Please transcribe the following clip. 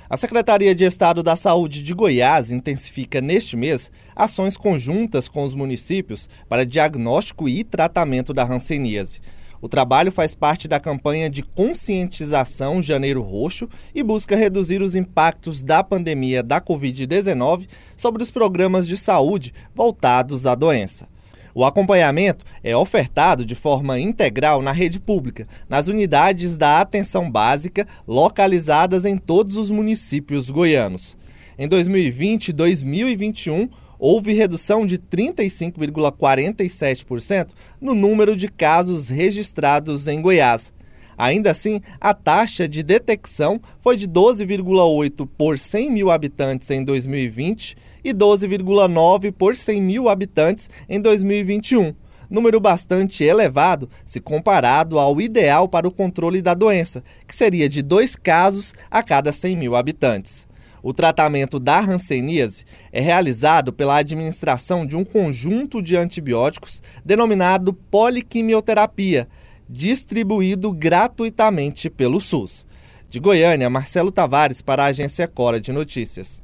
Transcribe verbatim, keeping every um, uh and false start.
A Secretaria de Estado da Saúde de Goiás intensifica neste mês ações conjuntas com os municípios para diagnóstico e tratamento da hanseníase. O trabalho faz parte da campanha de conscientização Janeiro Roxo e busca reduzir os impactos da pandemia da covid dezenove sobre os programas de saúde voltados à doença. O acompanhamento é ofertado de forma integral na rede pública, nas unidades da atenção básica localizadas em todos os municípios goianos. Em dois mil e vinte e dois mil e vinte e um, houve redução de trinta e cinco vírgula quarenta e sete por cento no número de casos registrados em Goiás. Ainda assim, a taxa de detecção foi de doze vírgula oito por cem mil habitantes em dois mil e vinte e doze vírgula nove por cem mil habitantes em dois mil e vinte e um, número bastante elevado se comparado ao ideal para o controle da doença, que seria de dois casos a cada cem mil habitantes. O tratamento da hanseníase é realizado pela administração de um conjunto de antibióticos denominado poliquimioterapia, distribuído gratuitamente pelo SUS. De Goiânia, Marcelo Tavares para a Agência Cora de Notícias.